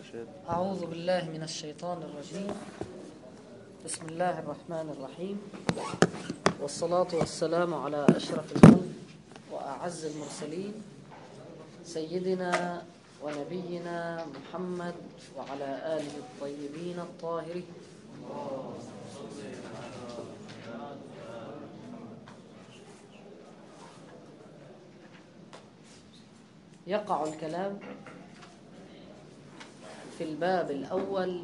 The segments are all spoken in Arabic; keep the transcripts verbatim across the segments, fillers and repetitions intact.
مرشد. أعوذ بالله من الشيطان الرجيم. بسم الله الرحمن الرحيم، والصلاة والسلام على أشرف الخلق وأعز المرسلين سيدنا ونبينا محمد وعلى آله الطيبين الطاهرين. يقع الكلام في الباب الأول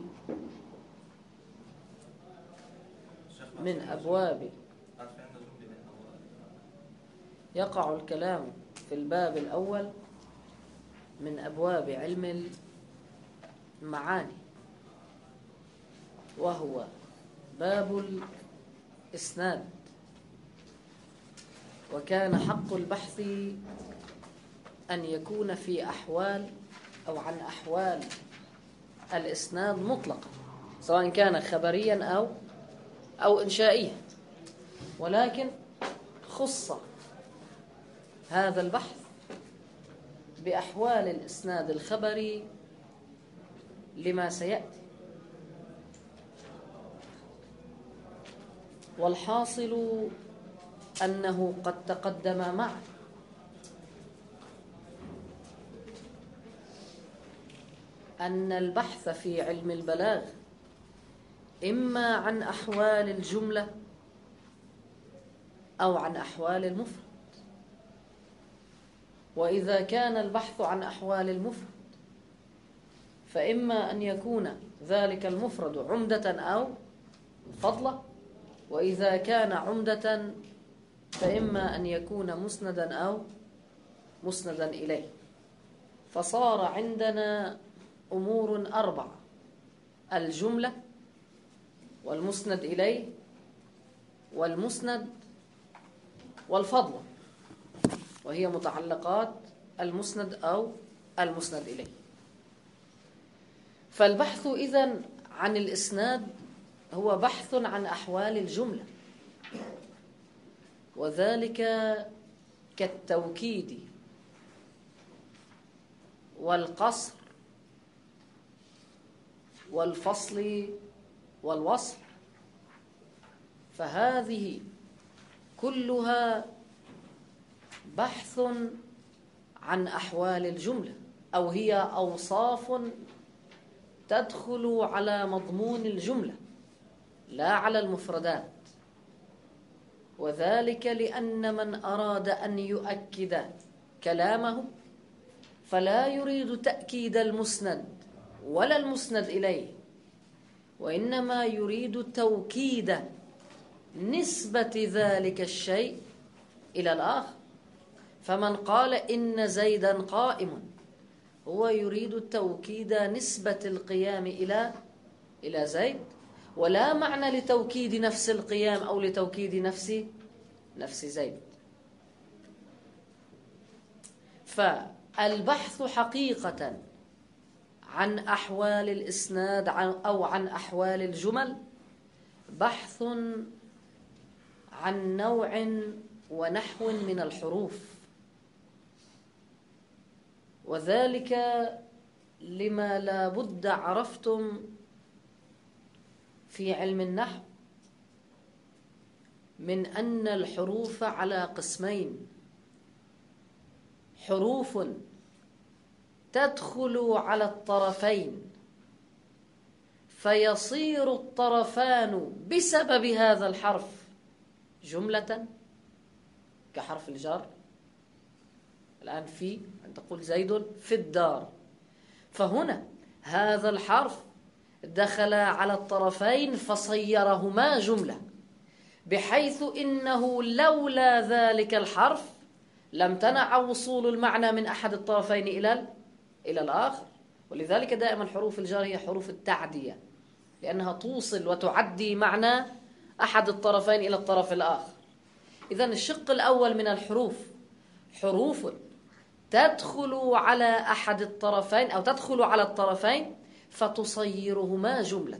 من أبواب يقع الكلام في الباب الأول من أبواب علم المعاني، وهو باب الإسناد. وكان حق البحث أن يكون في أحوال أو عن أحوال الإسناد مطلقا، سواء كان خبريا أو أو إنشائيا، ولكن خص هذا البحث بأحوال الإسناد الخبري لما سيأتي. والحاصل أنه قد تقدم معه أن البحث في علم البلاغ إما عن أحوال الجملة أو عن أحوال المفرد. وإذا كان البحث عن أحوال المفرد فإما أن يكون ذلك المفرد عمدة أو فضلة، وإذا كان عمدة فإما أن يكون مسندا أو مسندا إليه. فصار عندنا أمور أربعة: الجملة والمسند إليه والمسند والفضل، وهي متعلقات المسند أو المسند إليه. فالبحث إذن عن الإسناد هو بحث عن أحوال الجملة، وذلك كالتوكيد والقصر والفصل والوصل، فهذه كلها بحث عن أحوال الجملة، أو هي أوصاف تدخل على مضمون الجملة لا على المفردات. وذلك لأن من أراد أن يؤكد كلامه فلا يريد تأكيد المسند ولا المسند إليه، وإنما يريد توكيد نسبة ذلك الشيء إلى الآخر. فمن قال إن زيدا قائم هو يريد توكيد نسبة القيام إلى إلى زيد، ولا معنى لتوكيد نفس القيام أو لتوكيد نفس نفس زيد. فالبحث حقيقة عن أحوال الإسناد أو عن أحوال الجمل بحث عن نوع ونحو من الحروف، وذلك لما لا بد عرفتم في علم النحو من أن الحروف على قسمين: حروف تدخل على الطرفين فيصير الطرفان بسبب هذا الحرف جملة، كحرف الجر. الآن في أن تقول زيد في الدار، فهنا هذا الحرف دخل على الطرفين فصيرهما جملة، بحيث إنه لولا ذلك الحرف لم تنع وصول المعنى من أحد الطرفين إلى إلى الآخر. ولذلك دائما حروف الجر هي حروف التعدية، لأنها توصل وتعدي معنى أحد الطرفين إلى الطرف الآخر. إذن الشق الأول من الحروف حروف تدخل على أحد الطرفين أو تدخل على الطرفين فتصيرهما جملة.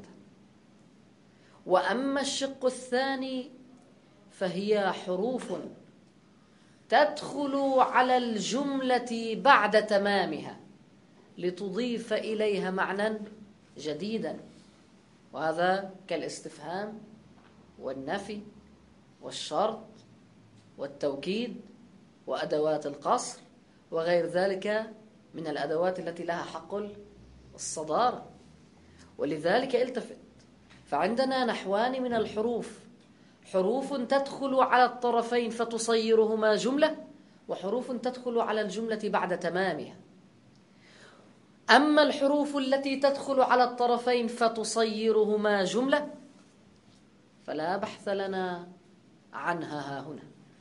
وأما الشق الثاني فهي حروف تدخل على الجملة بعد تمامها، لتضيف إليها معنى جديدا، وهذا كالاستفهام والنفي والشرط والتوكيد وأدوات القصر وغير ذلك من الأدوات التي لها حق الصدارة. ولذلك التفت، فعندنا نحوان من الحروف: حروف تدخل على الطرفين فتصيرهما جملة، وحروف تدخل على الجملة بعد تمامها. أما الحروف التي تدخل على الطرفين فتصيرهما جملة فلا بحث لنا عنها ها هنا.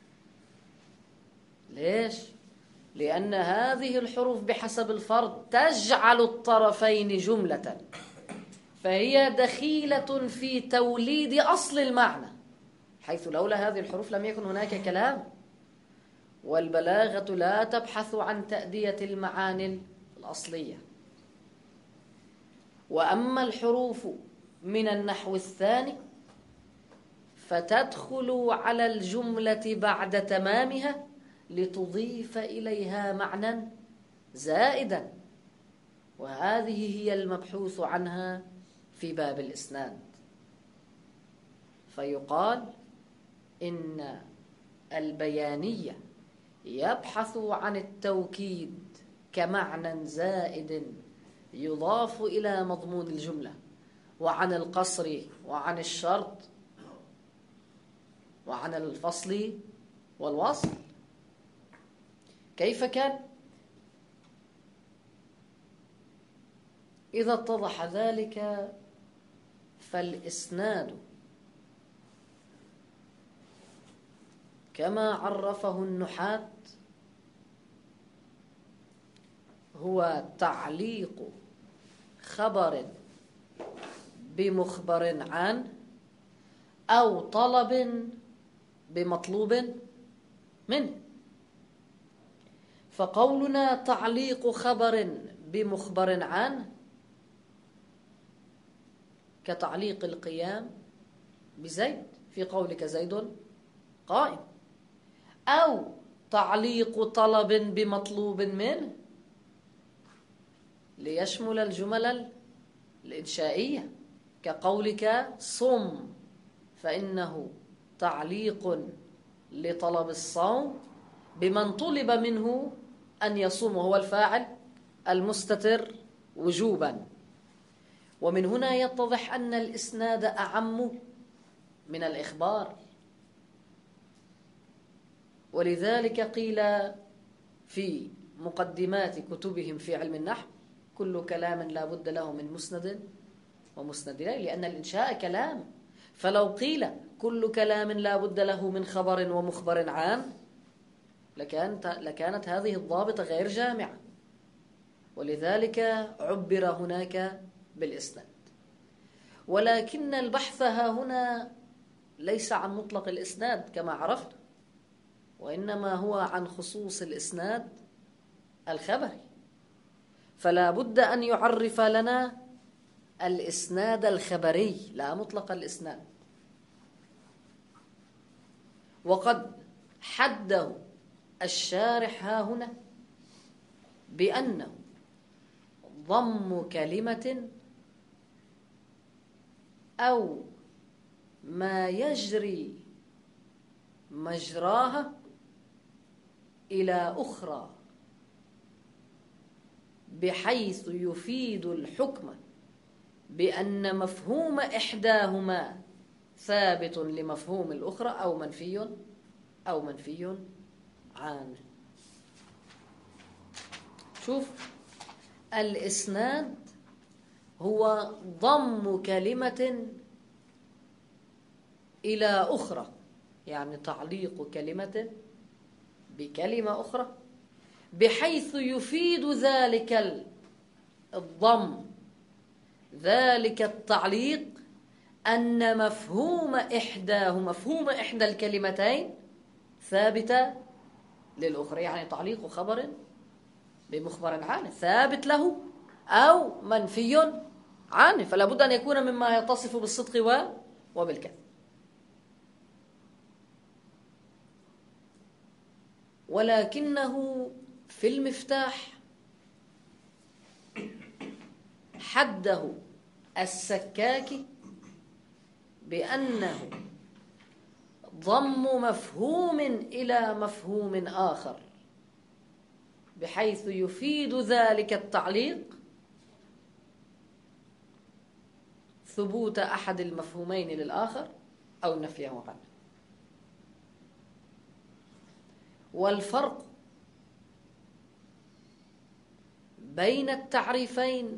ليش؟ لأن هذه الحروف بحسب الفرض تجعل الطرفين جملة، فهي دخيلة في توليد أصل المعنى، حيث لولا هذه الحروف لم يكن هناك كلام. والبلاغة لا تبحث عن تأدية المعاني الأصلية. وأما الحروف من النحو الثاني فتدخل على الجملة بعد تمامها لتضيف إليها معنى زائدا، وهذه هي المبحوث عنها في باب الإسناد. فيقال إن البيانية يبحث عن التوكيد كمعنى زائد يضاف إلى مضمون الجملة، وعن القصر وعن الشرط وعن الفصل والوصل. كيف كان؟ إذا اتضح ذلك فالإسناد كما عرفه النحاة هو تعليق خبر بمخبر عنه أو طلب بمطلوب منه. فقولنا تعليق خبر بمخبر عنه كتعليق القيام بزيد في قولك زيد قائم، أو تعليق طلب بمطلوب منه ليشمل الجمل الإنشائية كقولك صم، فإنه تعليق لطلب الصوم بمن طلب منه أن يصوم، وهو الفاعل المستتر وجوبا. ومن هنا يتضح أن الإسناد أعم من الإخبار. ولذلك قيل في مقدمات كتبهم في علم النحو كل كلام لا بد له من مسند ومسند إليه، لأن الإنشاء كلام. فلو قيل كل كلام لا بد له من خبر ومخبر عن لكانت, لكانت هذه الضابطة غير جامعة، ولذلك عبر هناك بالإسناد. ولكن البحث ها هنا ليس عن مطلق الإسناد كما عرفت، وإنما هو عن خصوص الإسناد الخبري. فلا بد أن يعرف لنا الإسناد الخبري لا مطلق الإسناد. وقد حده الشارح ها هنا بأنه ضم كلمة أو ما يجري مجراها إلى أخرى بحيث يفيد الحكم بأن مفهوم إحداهما ثابت لمفهوم الأخرى أو منفي أو منفي عنه. شوف، الإسناد هو ضم كلمة إلى أخرى، يعني تعليق كلمة بكلمة أخرى بحيث يفيد ذلك الضم ذلك التعليق أن مفهوم إحداه مفهوم إحدى الكلمتين ثابتة للأخرى، يعني تعليق خبر بمخبر عنه ثابت له أو منفي عنه، فلا بد أن يكون مما يتصف بالصدق وبالكذب. ولكنه في المفتاح حده السكاكي بأنه ضم مفهوم إلى مفهوم آخر، بحيث يفيد ذلك التعليق ثبوت أحد المفهومين للآخر أو نفيه عنه. والفرق بين التعريفين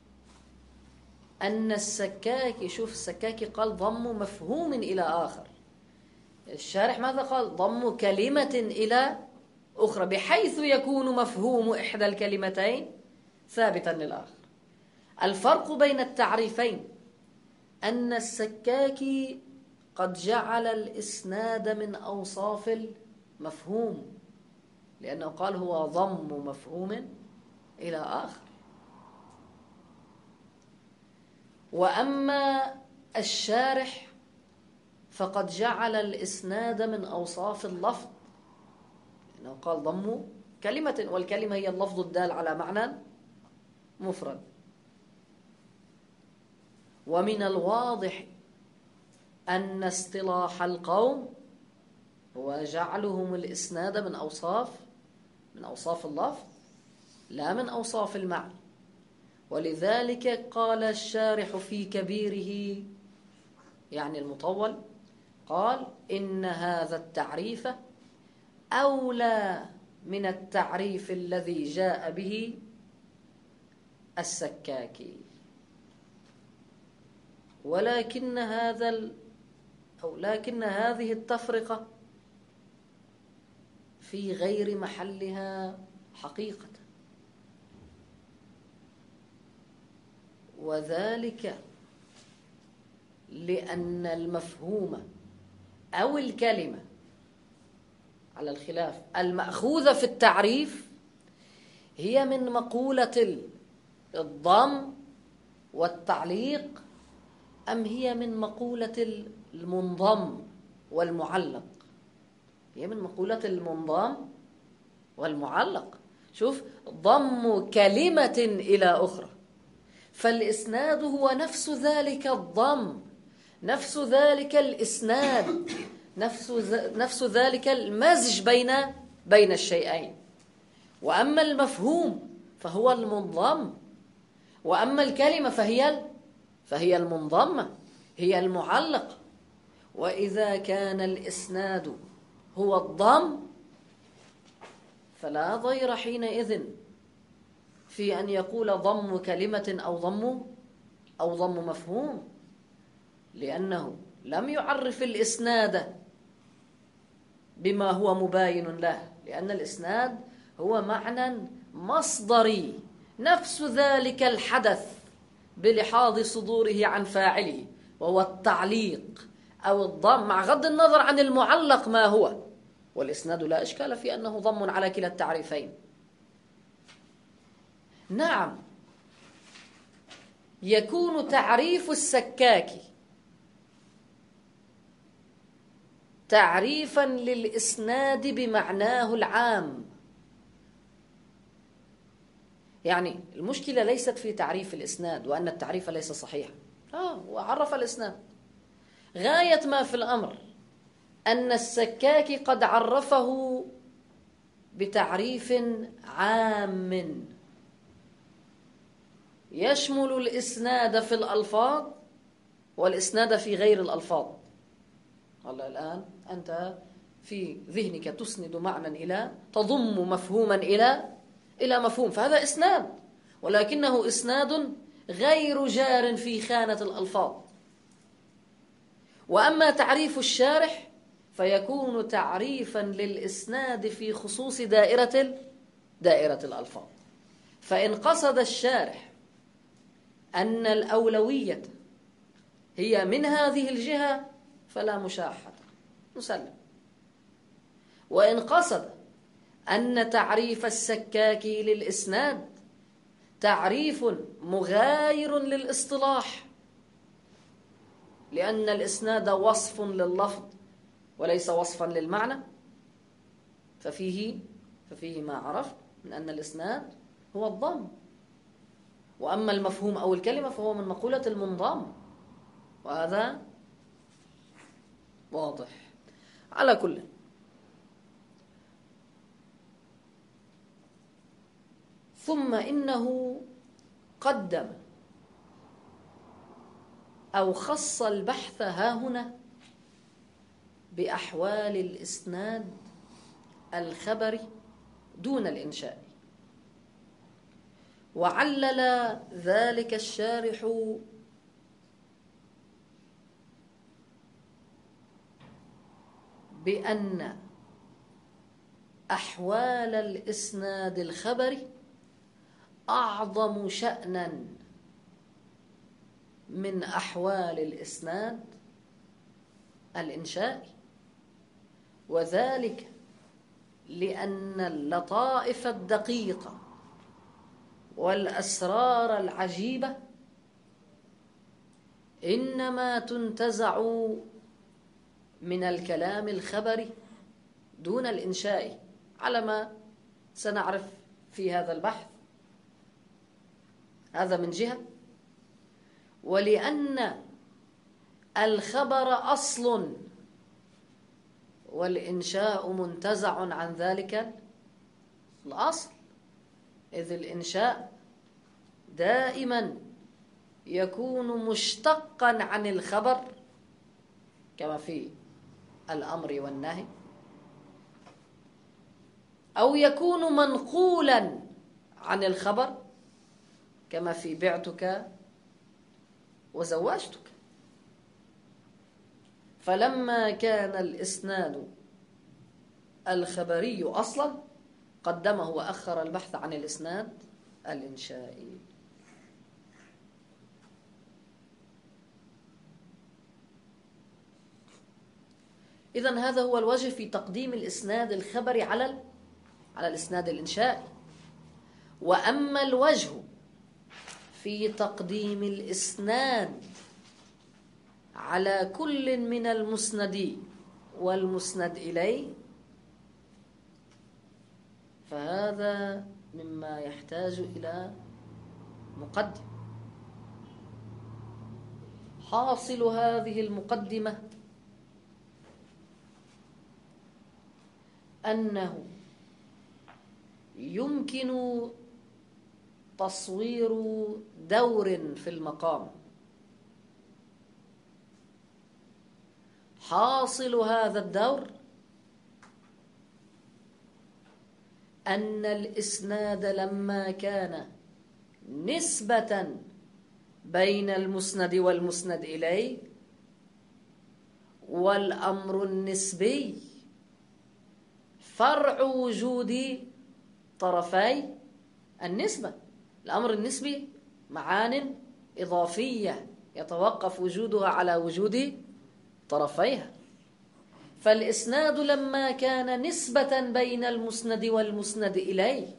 أن السكاكي، شوف السكاكي قال ضم مفهوم إلى آخر، الشارح ماذا قال؟ ضم كلمة إلى أخرى، بحيث يكون مفهوم إحدى الكلمتين ثابتا للآخر. الفرق بين التعريفين أن السكاكي قد جعل الإسناد من أوصاف المفهوم، لأنه قال هو ضم مفهوم إلى آخر. وأما الشارح فقد جعل الإسناد من أوصاف اللفظ، لأنه قال ضم كلمة، والكلمة هي اللفظ الدال على معنى مفرد. ومن الواضح أن اصطلاح القوم هو جعلهم الإسناد من أوصاف من أوصاف اللفظ لا من أوصاف المعنى. ولذلك قال الشارح في كبيره، يعني المطول، قال إن هذا التعريف أولى من التعريف الذي جاء به السكاكي. ولكن هذا ال... أو لكن هذه التفرقة في غير محلها حقيقة، وذلك لأن المفهوم أو الكلمة على الخلاف المأخوذة في التعريف هي من مقولة الضم والتعليق، أم هي من مقولة المنضم والمعلق؟ هي من مقولة المنضم والمعلق. شوف، ضم كلمة إلى أخرى، فالإسناد هو نفس ذلك الضم، نفس ذلك الإسناد، نفس نفس ذلك المزج بين بين الشيئين. وأما المفهوم فهو المنضم، وأما الكلمة فهي فهي المنضمة، هي المعلقة. وإذا كان الإسناد هو الضم فلا ضير حينئذ في أن يقول ضم كلمة أو ضم أو ضم مفهوم، لأنه لم يعرف الإسناد بما هو مباين له، لأن الإسناد هو معنى مصدري، نفس ذلك الحدث بلحاظ صدوره عن فاعله، وهو التعليق أو الضم، مع غض النظر عن المعلق ما هو. والإسناد لا إشكال في أنه ضم على كلا التعريفين. نعم، يكون تعريف السكاكي تعريفا للإسناد بمعناه العام. يعني المشكلة ليست في تعريف الإسناد وأن التعريف ليس صحيحا، آه وعرف الإسناد. غاية ما في الأمر أن السكاكي قد عرفه بتعريف عام يشمل الإسناد في الألفاظ والإسناد في غير الألفاظ. والله الآن أنت في ذهنك تسند معنى إلى، تضم مفهوما إلى إلى مفهوم، فهذا إسناد، ولكنه إسناد غير جار في خانة الألفاظ. وأما تعريف الشارح فيكون تعريفا للإسناد في خصوص دائرة دائرة الألفاظ. فإن قصد الشارح أن الأولوية هي من هذه الجهة فلا مشاحة، نسلم. وإن قصد أن تعريف السكاكي للإسناد تعريف مغاير للاصطلاح، لأن الإسناد وصف لللفظ وليس وصفا للمعنى، ففيه ففيه ما عرفت من أن الإسناد هو الضم. وأما المفهوم أو الكلمة فهو من مقولة المنضم، وهذا واضح. على كل، ثم إنه قدم أو خص البحث هاهنا بأحوال الإسناد الخبري دون الإنشاء، وعلل ذلك الشارح بأن أحوال الإسناد الخبري أعظم شأنا من أحوال الإسناد الإنشائي، وذلك لأن اللطائف الدقيقة والأسرار العجيبة إنما تنتزع من الكلام الخبري دون الإنشائي، على ما سنعرف في هذا البحث. هذا من جهة. ولأن الخبر أصل والإنشاء منتزع عن ذلك الأصل، إذ الإنشاء دائما يكون مشتقا عن الخبر كما في الأمر والنهي، أو يكون منقولا عن الخبر كما في بعتك وزواجتك. فلما كان الإسناد الخبري أصلا قدمه وأخر البحث عن الإسناد الإنشائي. إذن هذا هو الوجه في تقديم الإسناد الخبري على على الإسناد الإنشائي. وأما الوجه في تقديم الإسناد على كل من المسند والمسند إليه فهذا مما يحتاج إلى مقدمة. حاصل هذه المقدمة أنه يمكن تصوير دور في المقام. حاصل هذا الدور أن الإسناد لما كان نسبة بين المسند والمسند إليه، والأمر النسبي فرع وجود طرفي النسبة. الأمر النسبي معان إضافية يتوقف وجودها على وجود طرفيها. فالإسناد لما كان نسبة بين المسند والمسند إليه،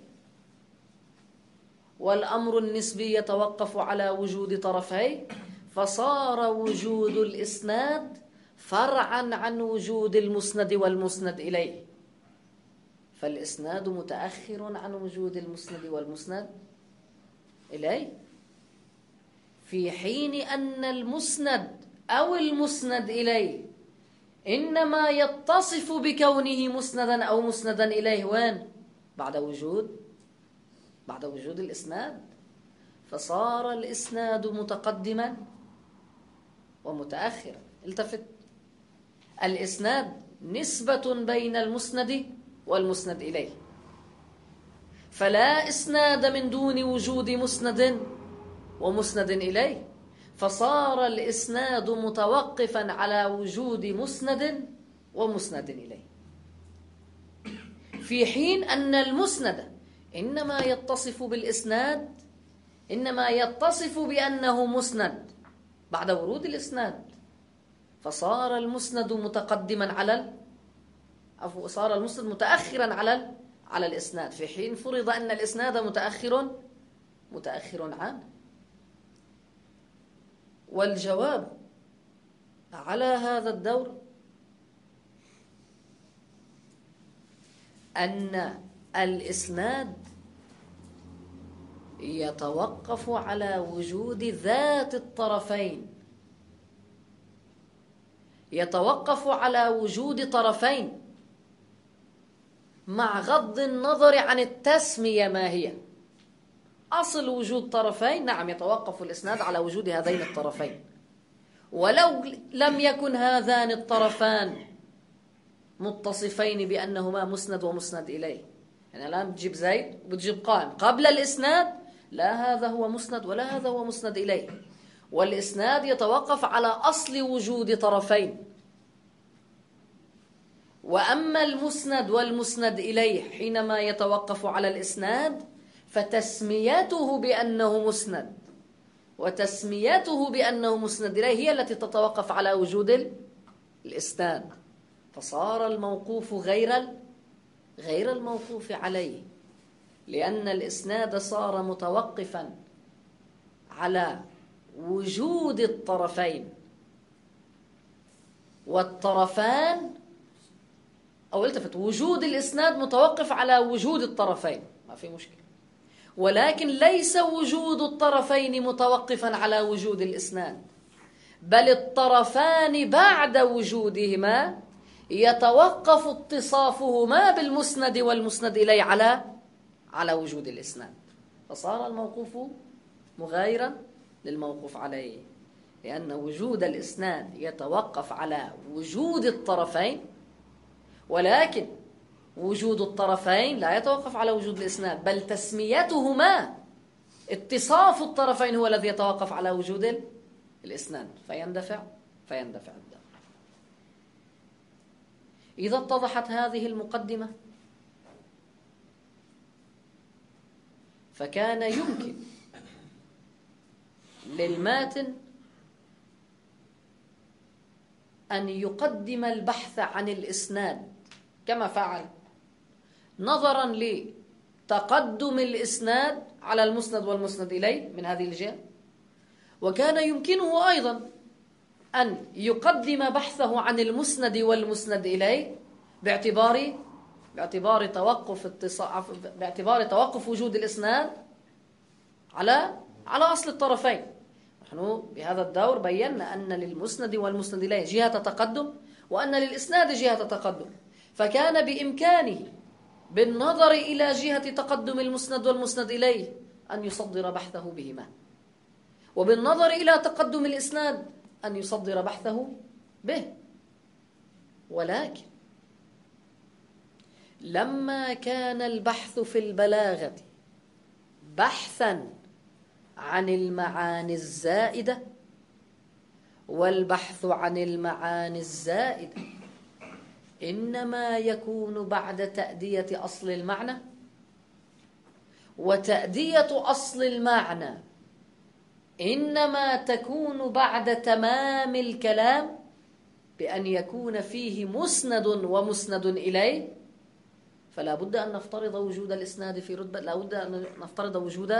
والأمر النسبي يتوقف على وجود طرفيه، فصار وجود الإسناد فرعا عن وجود المسند والمسند إليه. فالإسناد متأخر عن وجود المسند والمسند إليه، في حين أن المسند أو المسند إليه إنما يتصف بكونه مسندا أو مسندا إليه وين؟ بعد وجود بعد وجود الإسناد. فصار الإسناد متقدما ومتأخرا. التفت، الإسناد نسبة بين المسند والمسند إليه، فلا إسناد من دون وجود مسند ومسند إليه، فصار الإسناد متوقفا على وجود مسند ومسند إليه، في حين أن المسند إنما يتصف بالإسناد إنما يتصف بأنه مسند بعد ورود الإسناد. فصار المسند متقدما على أو صار المسند متأخرا على على الإسناد، في حين فرض أن الإسناد متأخر متأخر عنه. والجواب على هذا الدور أن الإسناد يتوقف على وجود ذات الطرفين، يتوقف على وجود طرفين مع غض النظر عن التسمية ما هي. أصل وجود طرفين، نعم يتوقف الإسناد على وجود هذين الطرفين، ولو لم يكن هذان الطرفان متصفين بأنهما مسند ومسند إليه. يعني الآن بتجيب زيد وبتجيب قائم قبل الإسناد، لا هذا هو مسند ولا هذا هو مسند إليه، والإسناد يتوقف على أصل وجود طرفين. وأما المسند والمسند إليه حينما يتوقف على الإسناد فتسميته بأنه مسند وتسميته بأنه مسند إليه هي التي تتوقف على وجود الإسناد، فصار الموقوف غير غير الموقوف عليه، لأن الإسناد صار متوقفا على وجود الطرفين، والطرفان أو التفت وجود الإسناد متوقف على وجود الطرفين، ما في مشكلة، ولكن ليس وجود الطرفين متوقفا على وجود الإسناد، بل الطرفان بعد وجودهما يتوقف اتصافهما بالمسند والمسند إليه على على وجود الإسناد، فصار الموقوف مغايرا للموقوف عليه، لأن وجود الإسناد يتوقف على وجود الطرفين، ولكن وجود الطرفين لا يتوقف على وجود الإسناد، بل تسميتهما اتصاف الطرفين هو الذي يتوقف على وجود الإسناد، فيندفع فيندفع الدم. إذا اتضحت هذه المقدمة فكان يمكن للماتن أن يقدم البحث عن الإسناد كما فعل، نظرا لتقدم الإسناد على المسند والمسند إليه من هذه الجهة، وكان يمكنه أيضا أن يقدم بحثه عن المسند والمسند إليه باعتبار باعتبار توقف اتصاف باعتبار توقف وجود الإسناد على على أصل الطرفين. نحن بهذا الدور بينا أن للمسند والمسند إليه جهة تقدم وأن للإسناد جهة تقدم، فكان بإمكانه بالنظر إلى جهة تقدم المسند والمسند إليه أن يصدر بحثه بهما، وبالنظر إلى تقدم الإسناد أن يصدر بحثه به. ولكن لما كان البحث في البلاغة بحثا عن المعاني الزائدة، والبحث عن المعاني الزائدة إنما يكون بعد تأدية أصل المعنى، وتأدية أصل المعنى إنما تكون بعد تمام الكلام بأن يكون فيه مسند ومسند إليه، فلا بد أن نفترض وجود الإسناد في رتبة، لا بد أن نفترض وجود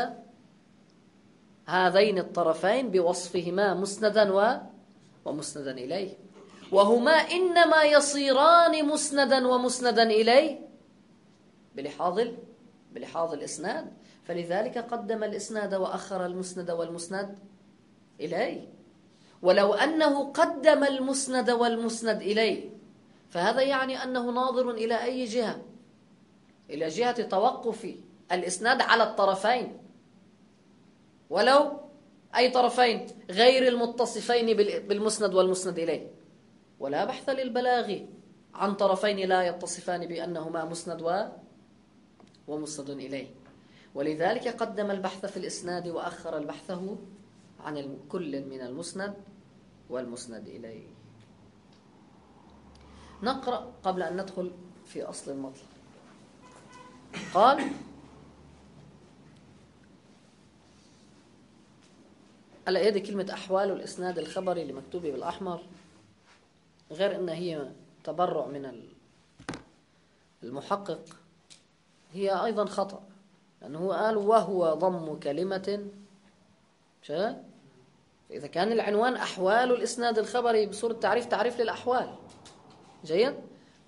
هذين الطرفين بوصفهما مسندا ومسندا إليه، وهما إنما يصيران مسندا ومسندا إليه بلحاظ بلحاظ الإسناد، فلذلك قدم الإسناد وأخر المسند والمسند إليه. ولو أنه قدم المسند والمسند إليه فهذا يعني أنه ناظر إلى أي جهة؟ إلى جهة توقف الإسناد على الطرفين، ولو أي طرفين غير المتصفين بالمسند والمسند إليه، ولا بحث للبلاغ عن طرفين لا يتصفان بأنهما مسند ومسند إليه، ولذلك قدم البحث في الإسناد وأخر البحثه عن كل من المسند والمسند إليه. نقرأ قبل أن ندخل في أصل المطلب. قال: ألا هذه كلمة أحوال الإسناد الخبري اللي مكتوبة بالأحمر، غير أنها هي تبرع من المحقق، هي أيضا خطأ، لأنه قال وهو ضم كلمة شاء. إذا كان العنوان أحوال الإسناد الخبري بصورة تعريف تعريف للأحوال جيد،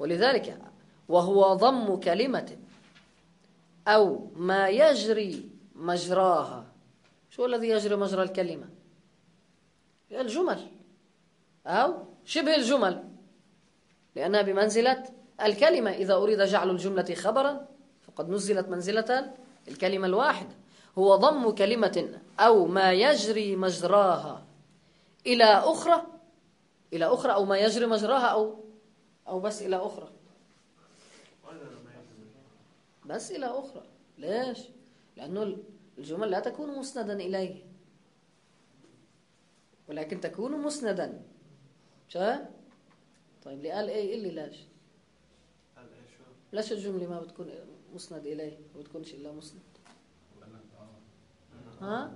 ولذلك وهو ضم كلمة أو ما يجري مجراها. شو الذي يجري مجرى الكلمة؟ الجمل أو شبه الجمل، لأنها بمنزلة الكلمة. إذا أريد جعل الجملة خبرا فقد نزلت منزلة الكلمة الواحدة. هو ضم كلمة أو ما يجري مجراها إلى أخرى، إلى أخرى أو ما يجري مجراها أو أو بس إلى أخرى، بس إلى أخرى. ليش؟ لأنه الجمل لا تكون مسندا إليه، ولكن تكون مسندا. شا؟ طيب اللي قال إيه اللي لاش؟ ليش الجملة ما بتكون مسند إليه ما بتكونش إلا مسند؟ ها؟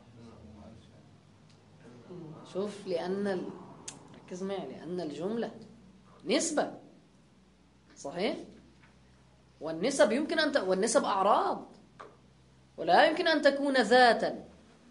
شوف، لأن ال... ركز معي، لأن الجملة نسبة، صحيح؟ والنسب يمكن أن ت... والنسب أعراض، ولا يمكن أن تكون ذاتا،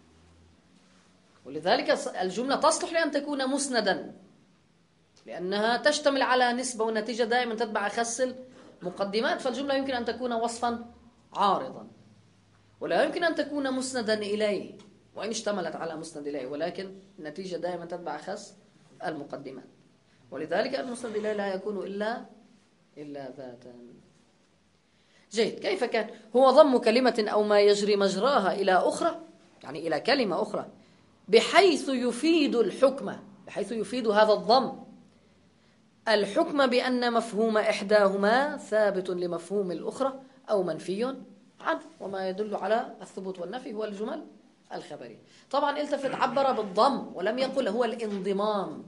ولذلك الجملة تصلح لأن تكون مسندا، لأنها تشتمل على نسبة، والنتيجة دائما تتبع أخص المقدمات. فالجملة يمكن أن تكون وصفا عارضا، ولا يمكن أن تكون مسندا إليه وإن اشتملت على مسند إليه، ولكن النتيجة دائما تتبع أخص المقدمات. ولذلك المسند إليه لا يكون إلا إلا ذاتا. جيد. كيف كان؟ هو ضم كلمة أو ما يجري مجراها إلى أخرى، يعني إلى كلمة أخرى، بحيث يفيد الحكم، بحيث يفيد هذا الضم الحكم بأن مفهوم إحداهما ثابت لمفهوم الأخرى أو منفي عنه. وما يدل على الثبوت والنفي هو الجمل الخبرية. طبعا التفت، عبر بالضم ولم يقل هو الانضمام،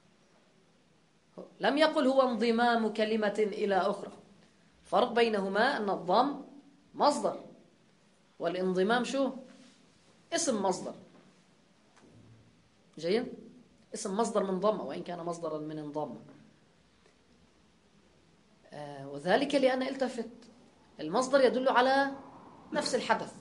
لم يقل هو انضمام كلمة إلى أخرى. فرق بينهما أن الضم مصدر، والانضمام شو؟ اسم مصدر. جيد؟ اسم مصدر من ضم، وإن كان مصدرا من انضم. آه وذلك لأن التفت، المصدر يدل على نفس الحدث،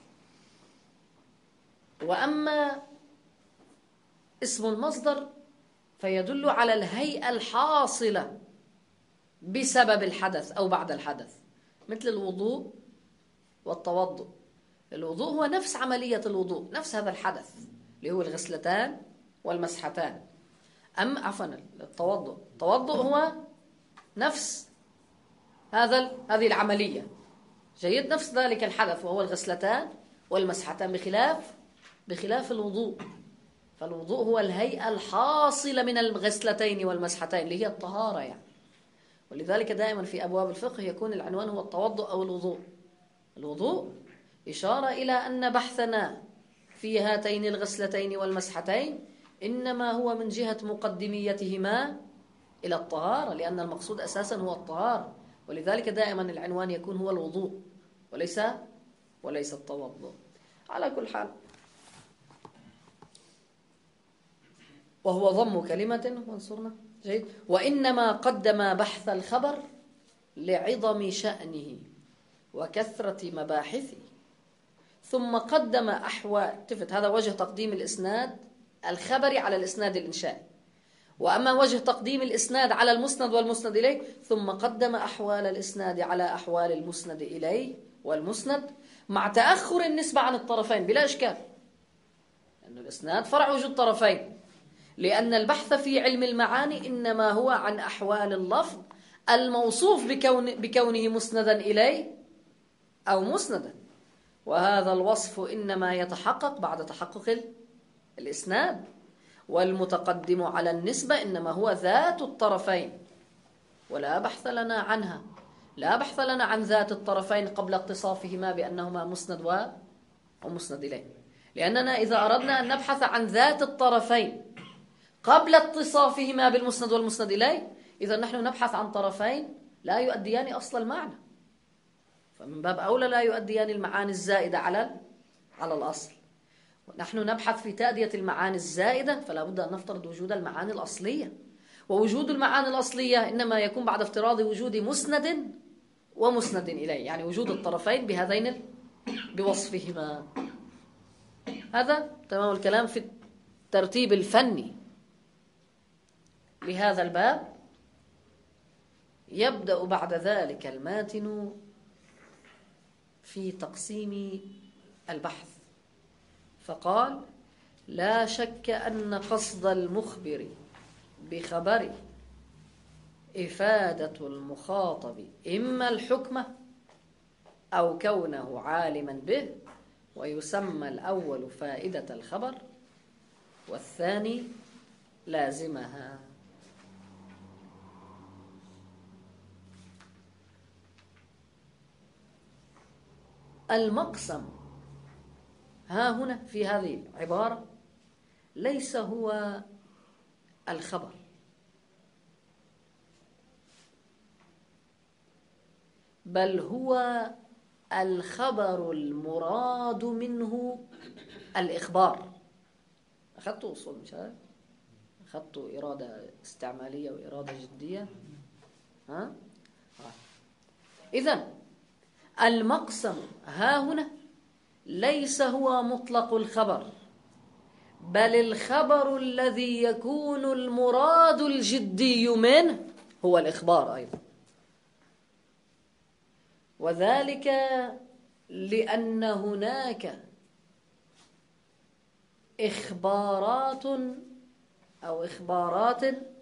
وأما اسم المصدر فيدل على الهيئة الحاصلة بسبب الحدث أو بعد الحدث، مثل الوضوء والتوضؤ. الوضوء هو نفس عملية الوضوء، نفس هذا الحدث اللي هو الغسلتان والمسحتان. أما عفوا التوضؤ، التوضؤ هو نفس هذا هذه العملية. جيد؟ نفس ذلك الحدث وهو الغسلتان والمسحتان، بخلاف بخلاف الوضوء. فالوضوء هو الهيئة الحاصلة من الغسلتين والمسحتين اللي هي الطهارة يعني. ولذلك دائما في أبواب الفقه يكون العنوان هو التوضؤ أو الوضوء. الوضوء إشارة إلى أن بحثنا في هاتين الغسلتين والمسحتين إنما هو من جهة مقدميتهما إلى الطهارة، لأن المقصود أساسا هو الطهارة. ولذلك دائما العنوان يكون هو الوضوء وليس وليس التوضؤ. على كل حال، وهو ضم كلمة وانصرنا. جيد. وإنما قدم بحث الخبر لعظم شأنه وكثرة مباحثه، ثم قدم أحوال تفت. هذا وجه تقديم الإسناد الخبري على الإسناد الإنشائي. وأما وجه تقديم الإسناد على المسند والمسند إليه، ثم قدم أحوال الإسناد على أحوال المسند إليه والمسند، مع تأخر النسبة عن الطرفين بلا إشكال، لأن الإسناد فرع وجود طرفين، لأن البحث في علم المعاني إنما هو عن أحوال اللفظ الموصوف بكون بكونه مسندا إليه أو مسندا، وهذا الوصف إنما يتحقق بعد تحقق الإسناد. والمتقدم على النسبة إنما هو ذات الطرفين، ولا بحث لنا عنها، لا بحث لنا عن ذات الطرفين قبل اتصافهما بأنهما مسند ومسند إليه. لأننا إذا أردنا أن نبحث عن ذات الطرفين قبل اتصافهما بالمسند والمسند إليه، إذا نحن نبحث عن طرفين لا يؤديان أصل المعنى، فمن باب أولى لا يؤديان المعاني الزائدة على على الأصل. ونحن نبحث في تأدية المعاني الزائدة، فلا بد أن نفترض وجود المعاني الأصلية، ووجود المعاني الأصلية إنما يكون بعد افتراض وجود مسند ومسند إليه، يعني وجود الطرفين بهذين بوصفهما. هذا تمام الكلام في الترتيب الفني لهذا الباب. يبدأ بعد ذلك الماتن في تقسيم البحث، فقال: لا شك أن قصد المخبر بخبر إفادة المخاطب إما الحكمة أو كونه عالما به، ويسمى الأول فائدة الخبر والثاني لازمها. المقسم ها هنا في هذه العبارة ليس هو الخبر، بل هو الخبر المراد منه الإخبار. أخذت أصول مشاهد؟ أخذت إرادة استعمالية وإرادة جدية. ها؟ إذن المقسم ها هنا ليس هو مطلق الخبر، بل الخبر الذي يكون المراد الجدي منه هو الإخبار أيضا، وذلك لأن هناك إخبارات أو إخبارات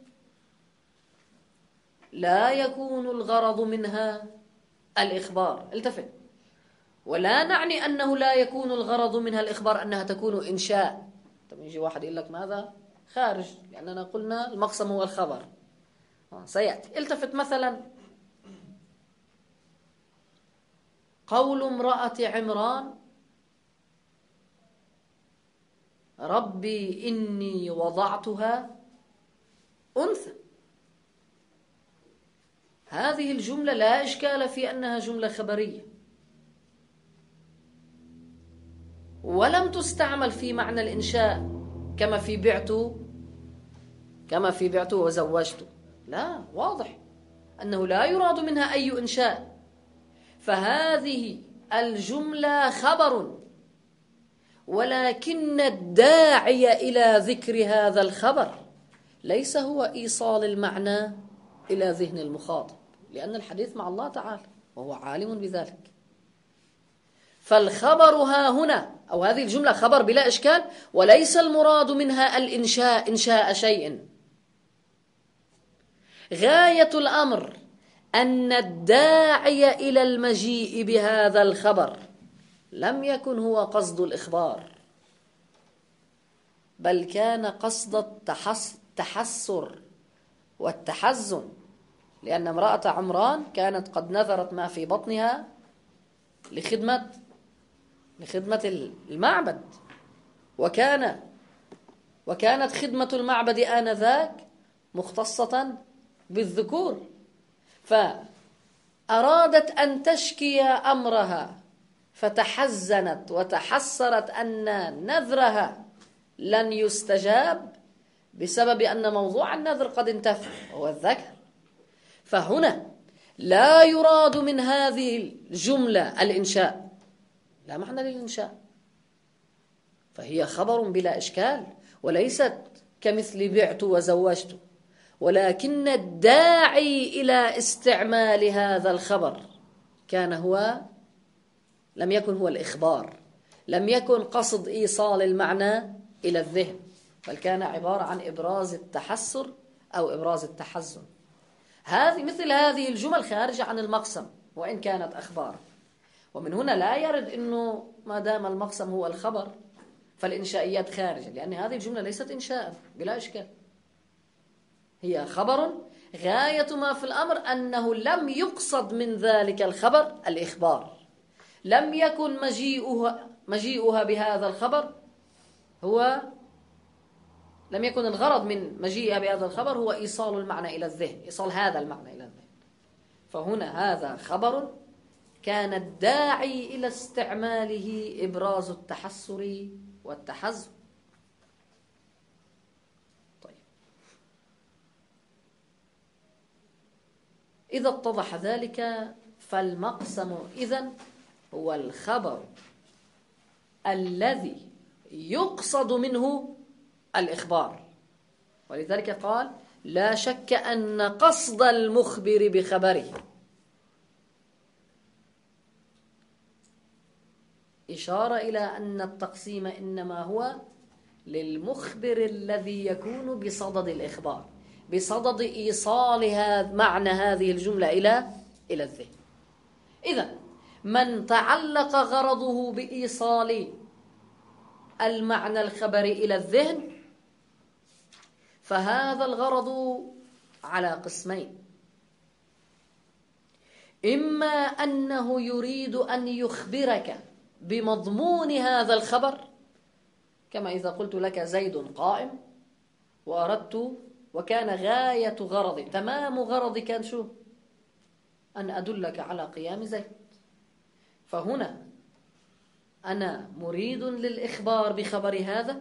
لا يكون الغرض منها الإخبار. التفت، ولا نعني أنه لا يكون الغرض منها الإخبار أنها تكون إنشاء. طب يجي واحد يقول لك ماذا؟ خارج، لأننا قلنا المقسم هو الخبر، سيأتي. التفت مثلا قول امرأة عمران: ربي إني وضعتها أنثى. هذه الجملة لا إشكال في أنها جملة خبرية، ولم تستعمل في معنى الإنشاء كما في بعت كما في بعت وزوجت. لا، واضح أنه لا يراد منها أي إنشاء، فهذه الجملة خبر، ولكن الداعي إلى ذكر هذا الخبر ليس هو إيصال المعنى إلى ذهن المخاطب، لأن الحديث مع الله تعالى وهو عالم بذلك. فالخبر ها هنا أو هذه الجملة خبر بلا إشكال، وليس المراد منها الإنشاء إنشاء شيء. غاية الأمر أن الداعي إلى المجيء بهذا الخبر لم يكن هو قصد الإخبار، بل كان قصد التحسر والتحزن، لأن امرأة عمران كانت قد نذرت ما في بطنها لخدمة لخدمة المعبد، وكان وكانت خدمة المعبد آنذاك مختصة بالذكور، فأرادت أن تشكي أمرها فتحزنت وتحسرت أن نذرها لن يستجاب بسبب أن موضوع النذر قد انتفى وهو الذكر. فهنا لا يراد من هذه الجملة الإنشاء، لا معنى للإنشاء، فهي خبر بلا إشكال وليست كمثل بعت وزوجت، ولكن الداعي إلى استعمال هذا الخبر كان هو لم يكن هو الإخبار، لم يكن قصد إيصال المعنى إلى الذهن، بل كان عبارة عن إبراز التحسر أو إبراز التحزن. هذه مثل هذه الجمل خارجة عن المقسم وإن كانت أخبار، ومن هنا لا يرد أنه ما دام المقسم هو الخبر فالإنشائيات خارجة، لأن هذه الجملة ليست إنشاء بلا إشكال، هي خبر. غاية ما في الأمر أنه لم يقصد من ذلك الخبر الإخبار، لم يكن مجيئها, مجيئها بهذا الخبر هو لم يكن الغرض من مجيئها بهذا الخبر هو إيصال المعنى إلى الذهن، إيصال هذا المعنى إلى الذهن. فهنا هذا خبر كان الداعي إلى استعماله إبراز التحسر والتحزن. طيب، إذا اتضح ذلك فالمقسم إذن هو الخبر الذي يقصد منه الإخبار، ولذلك قال: لا شك أن قصد المخبر بخبره إشارة إلى أن التقسيم إنما هو للمخبر الذي يكون بصدد الإخبار، بصدد إيصال هذا معنى هذه الجملة إلى إلى الذهن. إذن من تعلق غرضه بإيصال المعنى الخبري إلى الذهن فهذا الغرض على قسمين: إما أنه يريد أن يخبرك بمضمون هذا الخبر، كما إذا قلت لك زيد قائم، وأردت وكان غاية غرضي، تمام غرضي كان شو؟ أن أدلك على قيام زيد. فهنا أنا مريد للإخبار بخبر هذا،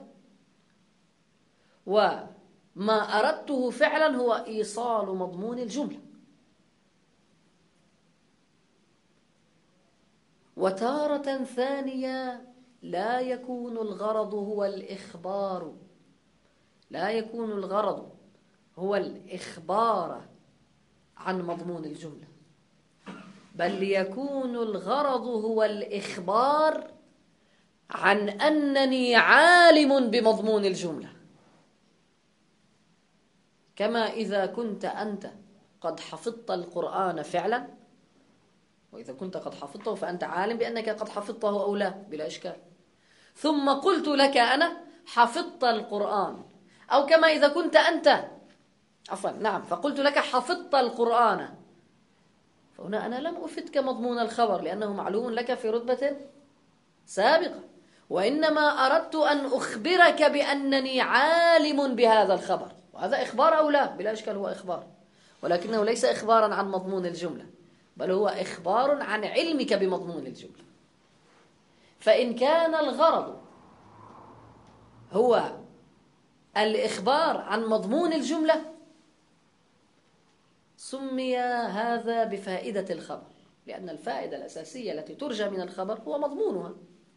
وما أردته فعلا هو إيصال مضمون الجملة. وتارة ثانية لا يكون الغرض هو الإخبار، لا يكون الغرض هو الإخبار عن مضمون الجملة، بل يكون الغرض هو الإخبار عن أنني عالم بمضمون الجملة. كما إذا كنت أنت قد حفظت القرآن فعلا، وإذا كنت قد حفظته فأنت عالم بأنك قد حفظته أو لا بلا إشكال، ثم قلت لك أنا حفظت القرآن، أو كما إذا كنت أنت عفوا نعم فقلت لك حفظت القرآن، فهنا أنا لم أفدك مضمون الخبر لأنه معلوم لك في رتبة سابقة، وإنما أردت أن أخبرك بأنني عالم بهذا الخبر، وهذا إخبار أو لا بلا إشكال هو إخبار، ولكنه ليس إخبارا عن مضمون الجملة، بل هو إخبار عن علمك بمضمون الجملة. فإن كان الغرض هو الإخبار عن مضمون الجملة سمي هذا بفائدة الخبر، لأن الفائدة الأساسية التي ترجى من الخبر هو مضمونها.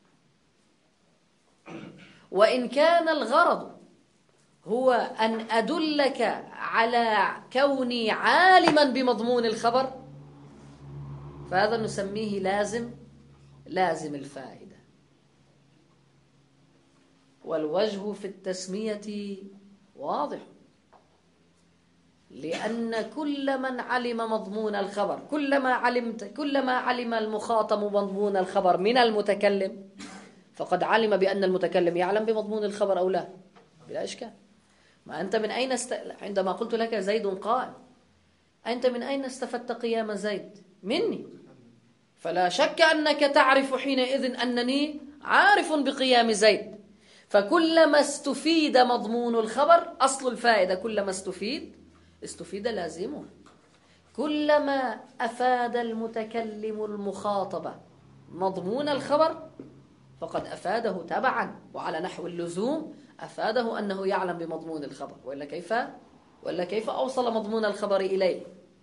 وإن كان الغرض هو أن أدلك على كوني عالما بمضمون الخبر فهذا نسميه لازم لازم الفائدة. والوجه في التسمية واضح، لأن كل من علم مضمون الخبر، كلما علمت كلما علم المخاطب مضمون الخبر من المتكلم فقد علم بأن المتكلم يعلم بمضمون الخبر أو لا بلا إشكال. ما أنت من أين است... عندما قلت لك زيد قائم، أنت من أين استفدت قيام زيد؟ مني، فلا شك أنك تعرف حينئذ أنني عارف بقيام زيد. فكلما استفيد مضمون الخبر أصل الفائدة، كلما استفيد استفيد لازمه، كلما أفاد المتكلم المخاطب مضمون الخبر فقد أفاده تبعا وعلى نحو اللزوم، أفاده أنه يعلم بمضمون الخبر، وإلا كيف وإلا كيف أوصل مضمون الخبر إليه؟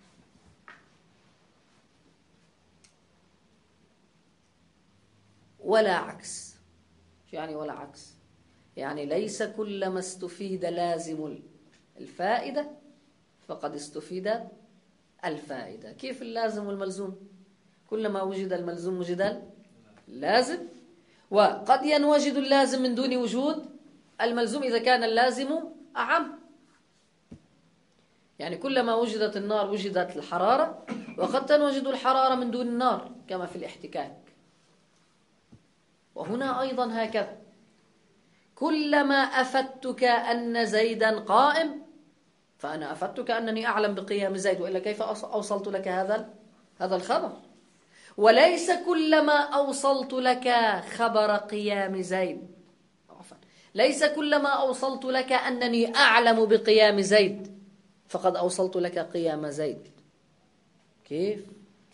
ولا عكس. يعني ولا عكس، يعني ليس كلما استفيد لازم الفائدة فقد استفيد الفائدة. كيف اللازم والملزوم؟ كلما وجد الملزوم وجد اللازم، وقد ينوجد اللازم من دون وجود الملزوم إذا كان اللازم أعم. يعني كلما وجدت النار وجدت الحرارة، وقد تنوجد الحرارة من دون النار كما في الاحتكاك. وهنا أيضا هكذا، كلما أفدتك أن زيدا قائم فأنا أفدتك أنني أعلم بقيام زيد، وإلا كيف أوصلت لك هذا هذا الخبر؟ وليس كلما أوصلت لك خبر قيام زيد، ليس كلما أوصلت لك أنني أعلم بقيام زيد فقد أوصلت لك قيام زيد. كيف؟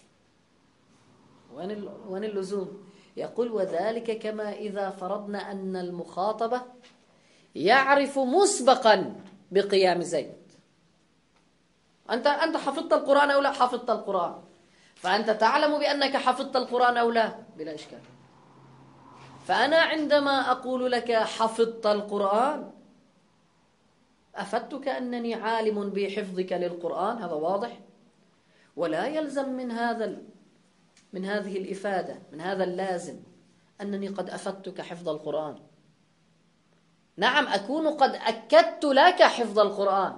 وين اللزوم؟ يقول وذلك كما إذا فرضنا أن المخاطبة يعرف مسبقا بقيام زيد. أنت أنت حفظت القرآن أو لا؟ حفظت القرآن، فأنت تعلم بأنك حفظت القرآن أو لا بلا إشكال. فأنا عندما أقول لك حفظت القرآن أفدتك أنني عالم بحفظك للقرآن، هذا واضح. ولا يلزم من هذا من هذه الإفادة، من هذا اللازم، أنني قد أفدتك حفظ القرآن. نعم، أكون قد أكدت لك حفظ القرآن،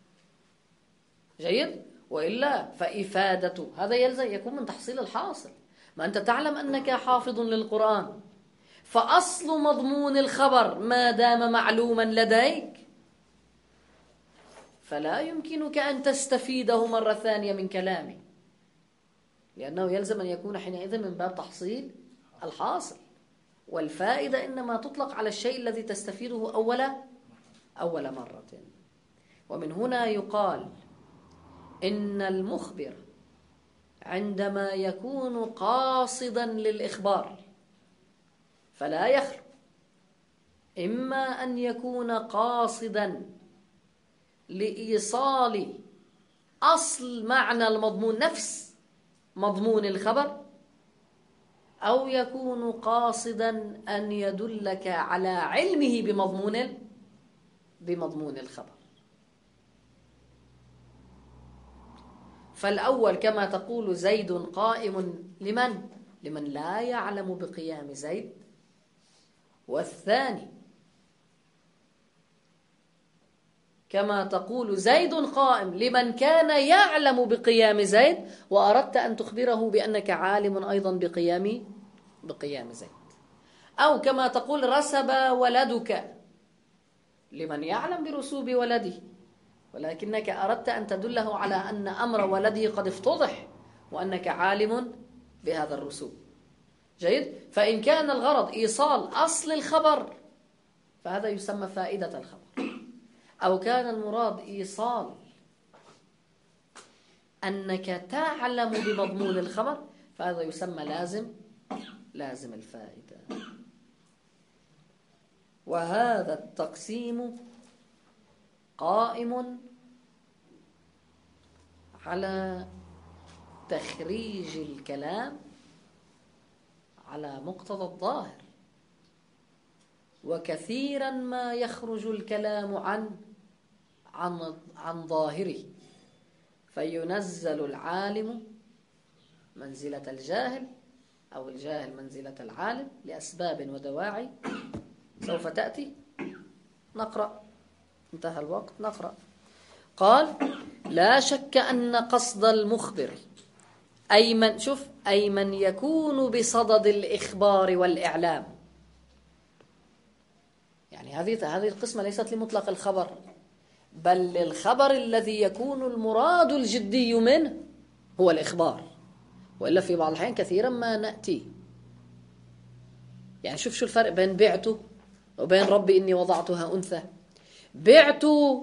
جيد، وإلا فإفادة هذا يلزم يكون من تحصيل الحاصل. ما أنت تعلم أنك حافظ للقرآن، فأصل مضمون الخبر ما دام معلوما لديك فلا يمكنك أن تستفيده مرة ثانية من كلامي، لأنه يلزم أن يكون حينئذ من باب تحصيل الحاصل. والفائدة إنما تطلق على الشيء الذي تستفيده أول أول مرة. ومن هنا يقال إن المخبر عندما يكون قاصدا للإخبار فلا يخلو إما أن يكون قاصدا لإيصال أصل معنى المضمون، نفس مضمون الخبر، أو يكون قاصدا أن يدلك على علمه بمضمون بمضمون الخبر. فالأول كما تقول زيد قائم لمن؟ لمن لا يعلم بقيام زيد. والثاني كما تقول زيد قائم لمن كان يعلم بقيام زيد وأردت أن تخبره بأنك عالم أيضا بقيام بقيام زيد. أو كما تقول رسب ولدك لمن يعلم برسوب ولده ولكنك أردت أن تدله على أن أمر ولده قد افتضح وأنك عالم بهذا الرسوب، جيد. فإن كان الغرض إيصال أصل الخبر فهذا يسمى فائدة الخبر، أو كان المراد إيصال أنك تعلم بمضمون الخبر فهذا يسمى لازم لازم الفائدة. وهذا التقسيم قائم على تخريج الكلام على مقتضى الظاهر، وكثيرا ما يخرج الكلام عن عن عن ظاهره فينزل العالم منزلة الجاهل أو الجاهل منزلة العالم لأسباب ودواعي سوف تأتي. نقرأ، انتهى الوقت، نقرأ. قال: لا شك أن قصد المخبر أي من شوف أي من يكون بصدد الإخبار والإعلام، يعني هذه هذه القسمة ليست لمطلق الخبر بل للخبر الذي يكون المراد الجدي منه هو الإخبار، وإلا في بعض الأحيان كثيرا ما نأتي يعني شوف شو الفرق بين بعته وبين ربي إني وضعتها أنثى. بعت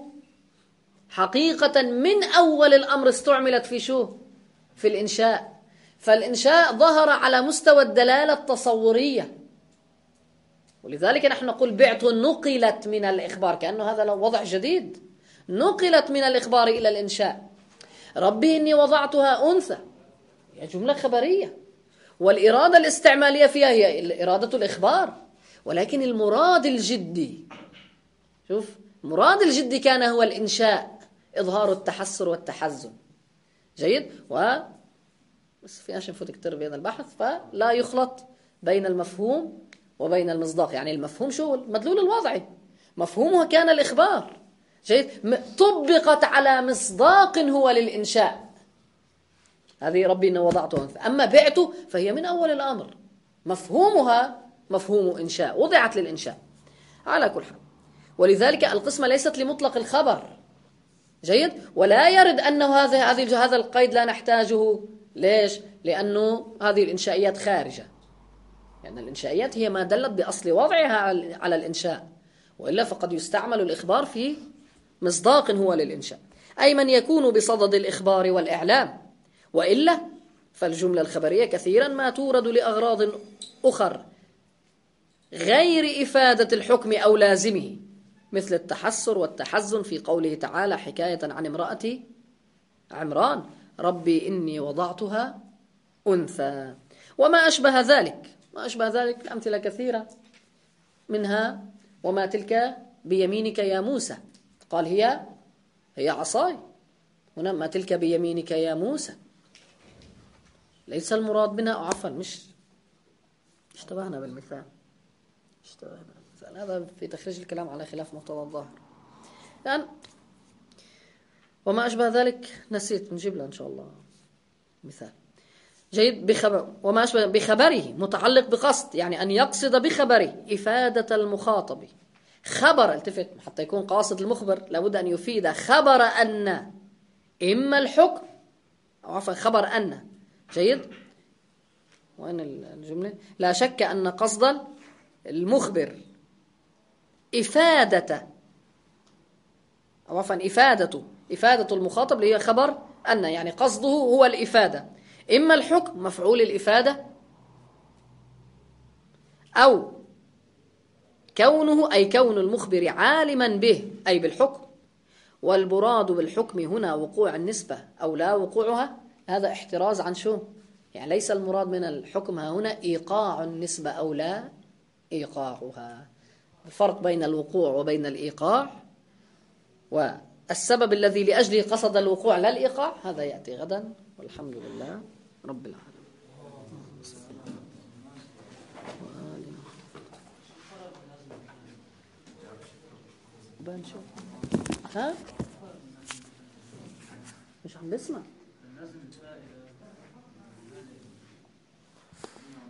حقيقة من أول الأمر استعملت في شو؟ في الإنشاء، فالإنشاء ظهر على مستوى الدلالة التصورية، ولذلك نحن نقول بعت نقلت من الإخبار، كأنه هذا لو وضع جديد، نقلت من الإخبار إلى الإنشاء. ربي إني وضعتها أنثى هي جملة خبرية، والإرادة الاستعمالية فيها هي إرادة الإخبار، ولكن المراد الجدي شوف المراد الجدي كان هو الإنشاء، إظهار التحسر والتحزن، جيد. و بس في عشان نفوت كتير بين البحث فلا يخلط بين المفهوم وبين المصداق. يعني المفهوم شو؟ المدلول الوضعي، مفهومه كان الإخبار، جيد، طبقت على مصداق هو للإنشاء، هذه ربي إنه وضعته أنثى. أما بعته فهي من أول الأمر مفهومها مفهوم إنشاء، وضعت للإنشاء على كل حال. ولذلك القسمة ليست لمطلق الخبر، جيد، ولا يرد أنه هذا هذا هذا القيد لا نحتاجه. ليش؟ لأنه هذه الإنشائيات خارجة، لأن يعني الإنشائيات هي ما دلت بأصل وضعها على الإنشاء، وإلا فقد يستعمل الإخبار في مصداق هو للإنشاء، أي من يكون بصدد الإخبار والإعلام، وإلا فالجملة الخبرية كثيرا ما تورد لأغراض أخر غير إفادة الحكم أو لازمه، مثل التحسر والتحزن في قوله تعالى حكاية عن امرأة عمران ربي إني وضعتها أنثى، وما أشبه ذلك. ما أشبه ذلك الأمثلة كثيرة، منها وما تلك بيمينك يا موسى، قال هي هي عصاي، هنا ما تلك بيمينك يا موسى، ليس المراد منها عفوا مش اشتبهنا بالمثال، اشتبهنا بالمثال. هذا في تخريج الكلام على خلاف مقتضى الظاهر. الآن وما أشبه ذلك نسيت، نجيب له إن شاء الله مثال. جيد. بخبر وما أشبه بخبره متعلق بقصد، يعني أن يقصد بخبره إفادة المخاطب. خبر، التفت، حتى يكون قاصد المخبر لابد أن يفيد خبر أن، إما الحكم أو عفوا خبر أن. جيد. وين الجملة؟ لا شك أن قصد المخبر إفادة أو عفوا إفادة إفادة المخاطب اللي هي خبر أن، يعني قصده هو الإفادة، إما الحكم مفعول الإفادة، أو كونه أي كون المخبر عالما به أي بالحكم. والمراد بالحكم هنا وقوع النسبة أو لا وقوعها، هذا احتراز عن شو؟ يعني ليس المراد من الحكم هنا إيقاع النسبة أو لا إيقاعها. الفرق بين الوقوع وبين الإيقاع، والسبب الذي لأجله قصد الوقوع لا الإيقاع، هذا يأتي غدا، والحمد لله رب العالمين. بنشوف ها مش عم بسمع.